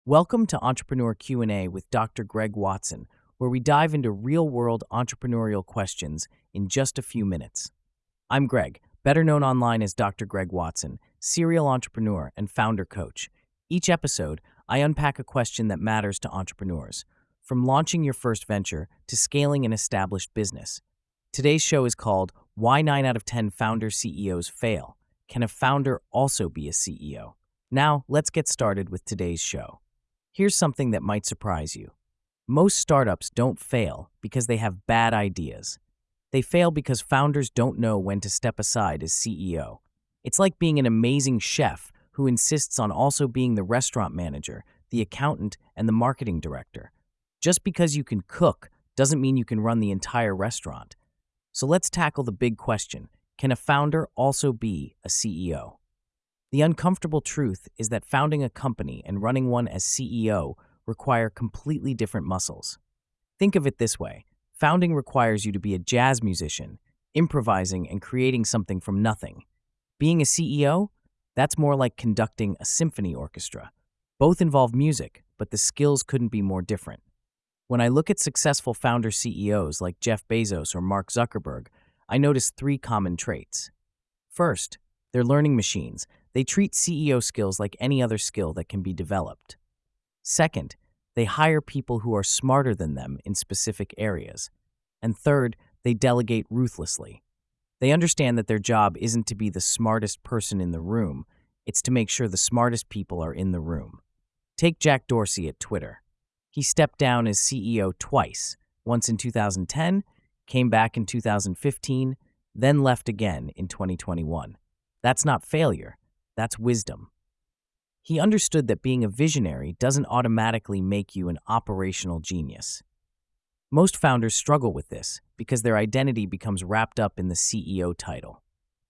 Welcome to Entrepreneur Q&A with Dr. Greg Watson, where we dive into real-world entrepreneurial questions in just a few minutes. I'm Greg, better known online as Dr. Greg Watson, serial entrepreneur and founder coach. Each episode, I unpack a question that matters to entrepreneurs, from launching your first venture to scaling an established business. Today's show is called Why 9 out of 10 Founder CEOs Fail. Can a founder also be a CEO? Now, let's get started with today's show. Here's something that might surprise you. Most startups don't fail because they have bad ideas. They fail because founders don't know when to step aside as CEO. It's like being an amazing chef who insists on also being the restaurant manager, the accountant, and the marketing director. Just because you can cook doesn't mean you can run the entire restaurant. So let's tackle the big question. Can a founder also be a CEO? The uncomfortable truth is that founding a company and running one as CEO require completely different muscles. Think of it this way. Founding requires you to be a jazz musician, improvising and creating something from nothing. Being a CEO? That's more like conducting a symphony orchestra. Both involve music, but the skills couldn't be more different. When I look at successful founder CEOs like Jeff Bezos or Mark Zuckerberg, I notice three common traits. First, they're learning machines. They treat CEO skills like any other skill that can be developed. Second, they hire people who are smarter than them in specific areas. And third, they delegate ruthlessly. They understand that their job isn't to be the smartest person in the room, it's to make sure the smartest people are in the room. Take Jack Dorsey at Twitter. He stepped down as CEO twice, once in 2010, came back in 2015, then left again in 2021. That's not failure. That's wisdom. He understood that being a visionary doesn't automatically make you an operational genius. Most founders struggle with this because their identity becomes wrapped up in the CEO title.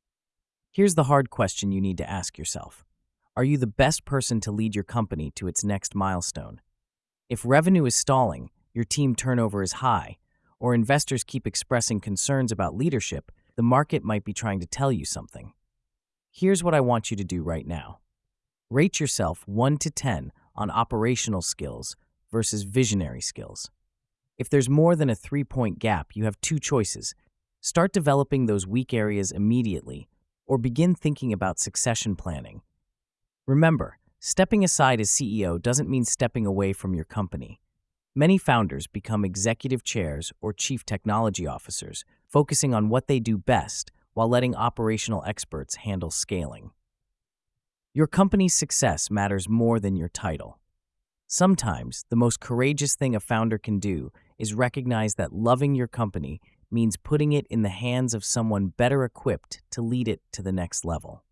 Here's the hard question you need to ask yourself. Are you the best person to lead your company to its next milestone? If revenue is stalling, your team turnover is high, or investors keep expressing concerns about leadership, the market might be trying to tell you something. Here's what I want you to do right now. Rate yourself 1 to 10 on operational skills versus visionary skills. If there's more than a 3-point gap, you have two choices. Start developing those weak areas immediately, or begin thinking about succession planning. Remember, stepping aside as CEO doesn't mean stepping away from your company. Many founders become executive chairs or chief technology officers, focusing on what they do best while letting operational experts handle scaling. Your company's success matters more than your title. Sometimes, the most courageous thing a founder can do is recognize that loving your company means putting it in the hands of someone better equipped to lead it to the next level.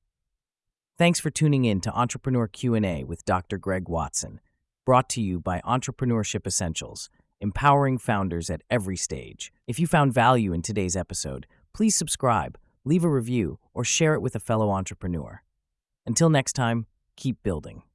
Thanks for tuning in to Entrepreneur Q&A with Dr. Greg Watson, brought to you by Entrepreneurship Essentials, empowering founders at every stage. If you found value in today's episode, please subscribe, leave a review, or share it with a fellow entrepreneur. Until next time, keep building.